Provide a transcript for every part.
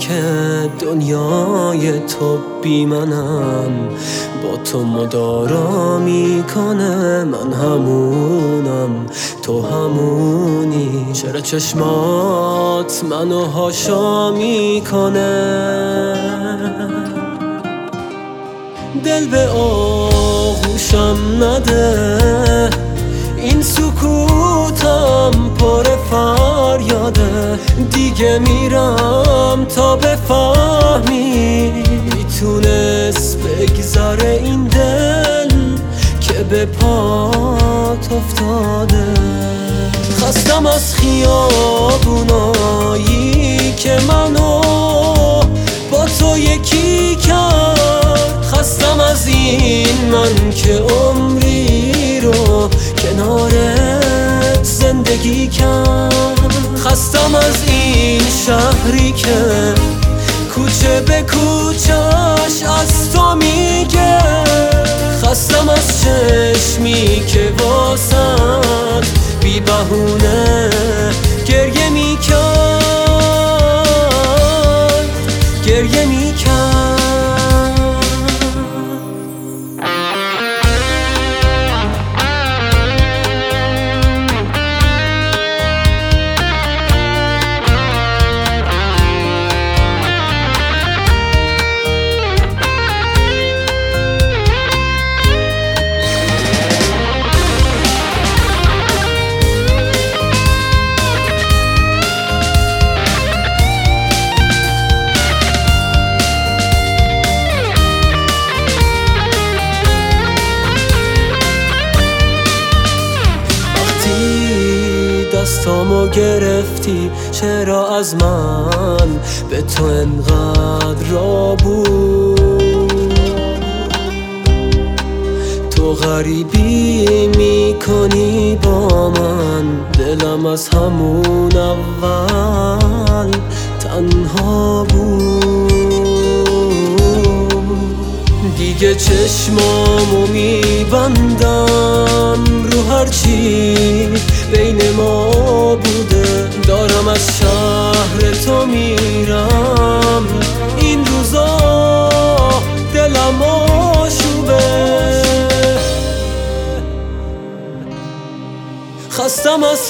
که دنیای تو بی منم، با تو مدارا میکنه. من همونم تو همونی، چرا چشمات منو هاشا میکنه؟ دل به آغوشم نده، این سکوتم پر فریاده. دیگه میرم تا بفهمی، میتونست بگذره این دل که به پات افتاده. خستم از خیابونایی که منو با تو یکی کرد. خستم از این من که عمری رو کنارت زندگی کرد. خستم از این شهری که کوچه به کوچش از تو میگه. خستم از چشمی که واسد بی بهونه گریه میکرد، گریه میکرد. دستامو گرفتی، چرا از من به تو انقدر را بود؟ تو غریبی میکنی با من، دلم از همون اول تنها بود. دیگه چشمامو میبندم رو هرچی بین ما بوده. دارم از شهر تو میرم این روزا، دلم آشوبه. خستم از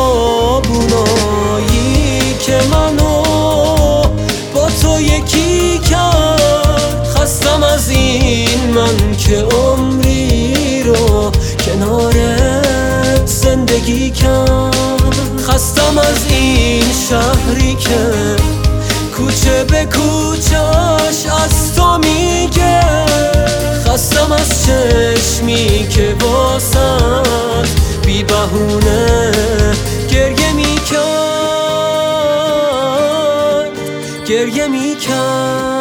خیابونایی که منو با تو یکی کرد. خستم از این من که عمری رو کنارت زندگی کرد. خستم از این شهری که کوچه به کوچش از تو میگه. خستم از چشمی که واسد بی بهونه گریه میکرد، گریه میکرد.